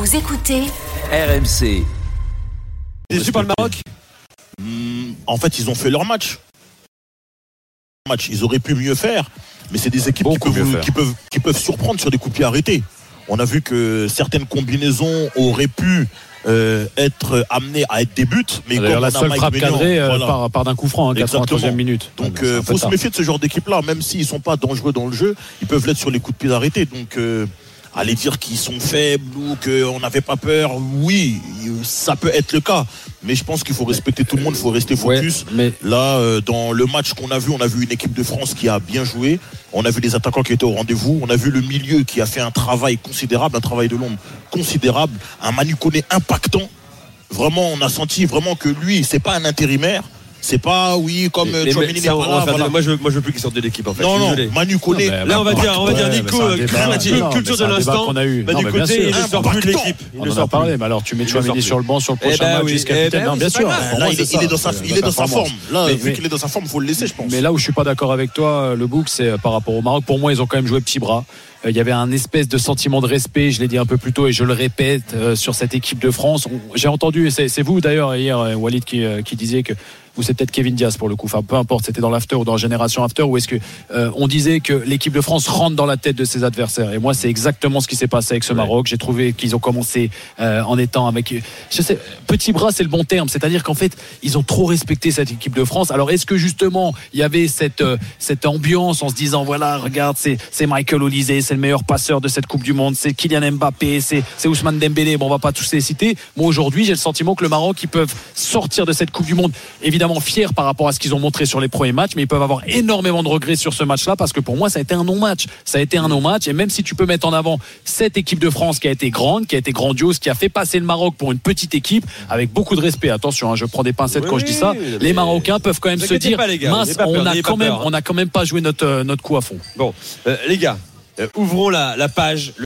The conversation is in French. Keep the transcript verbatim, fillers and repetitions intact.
Vous écoutez R M C. Déçu par le Maroc ? Mmh, En fait, ils ont fait leur match. match. Ils auraient pu mieux faire, mais c'est des équipes qui peuvent, qui, peuvent, qui peuvent surprendre sur des coups de pied arrêtés. On a vu que certaines combinaisons auraient pu euh, être amenées à être des buts, mais d'ailleurs, comme la on a seule Mike frappe Maignan, cadrée euh, voilà. par, par d'un coup franc, hein, quatre-vingt-troisième minute. Donc il euh, faut se méfier de ce genre d'équipe-là, même s'ils ne sont pas dangereux dans le jeu, ils peuvent l'être sur les coups de pied arrêtés. Donc euh, aller dire qu'ils sont faibles ou qu'on n'avait pas peur, oui, ça peut être le cas. Mais je pense qu'il faut respecter tout le monde, il faut rester focus. Ouais, mais... Là, euh, dans le match qu'on a vu, on a vu une équipe de France qui a bien joué. On a vu les attaquants qui étaient au rendez-vous. On a vu le milieu qui a fait un travail considérable, un travail de l'ombre considérable. Un Manu Koné impactant. Vraiment, on a senti vraiment que lui, c'est pas un intérimaire. C'est pas, oui, comme Tchouaméni n'est pas là. Voilà. Moi, je veux, moi, je veux plus qu'il sorte de l'équipe, en fait. Non, non, Manu Koné. Non, là, on va dire, on va dire, Nico, culture de l'instant. Manu Koné, il ne sort plus de l'équipe. On en a parlé, mais alors tu mets Tchouaméni sur le banc sur le prochain match, vice-capitaine. Non, bien sûr. Là, il est dans sa, il est dans sa forme. Là, vu qu'il est dans sa forme, il faut le laisser, je pense. Mais là où je suis pas d'accord avec toi, le Bouk, c'est par rapport au Maroc. Pour moi, ils ont quand même joué petit bras. Il y avait un espèce de sentiment de respect, je l'ai dit un peu plus tôt et je le répète, euh, sur cette équipe de France. On, j'ai entendu, c'est, c'est vous d'ailleurs hier, Walid, qui, euh, qui disait que ou c'est peut-être Kevin Diaz pour le coup, enfin peu importe, c'était dans l'after ou dans Génération After, où est-ce que euh, on disait que l'équipe de France rentre dans la tête de ses adversaires. Et moi, c'est exactement ce qui s'est passé avec ce Maroc. J'ai trouvé qu'ils ont commencé euh, en étant avec, je sais, petit bras, c'est le bon terme, c'est-à-dire qu'en fait, ils ont trop respecté cette équipe de France. Alors, est-ce que justement, il y avait cette euh, cette ambiance en se disant, voilà, regarde, c'est c'est Michael Olise, c'est le meilleur passeur de cette Coupe du Monde, c'est Kylian Mbappé, c'est c'est Ousmane Dembélé. Bon, on va pas tous les citer. Moi, aujourd'hui, j'ai le sentiment que le Maroc, ils peuvent sortir de cette Coupe du Monde, évidemment fiers par rapport à ce qu'ils ont montré sur les premiers matchs, mais ils peuvent avoir énormément de regrets sur ce match-là, parce que pour moi ça a été un non-match, ça a été un non-match. Et même si tu peux mettre en avant cette équipe de France qui a été grande, qui a été grandiose, qui a fait passer le Maroc pour une petite équipe, avec beaucoup de respect, attention, hein, je prends des pincettes oui, quand je dis ça, oui, les Marocains peuvent quand même se dire pas, gars, mince, peur, on a quand même peur, hein. on a quand même pas joué notre, notre coup à fond. Bon, euh, les gars, euh, ouvrons la, la page.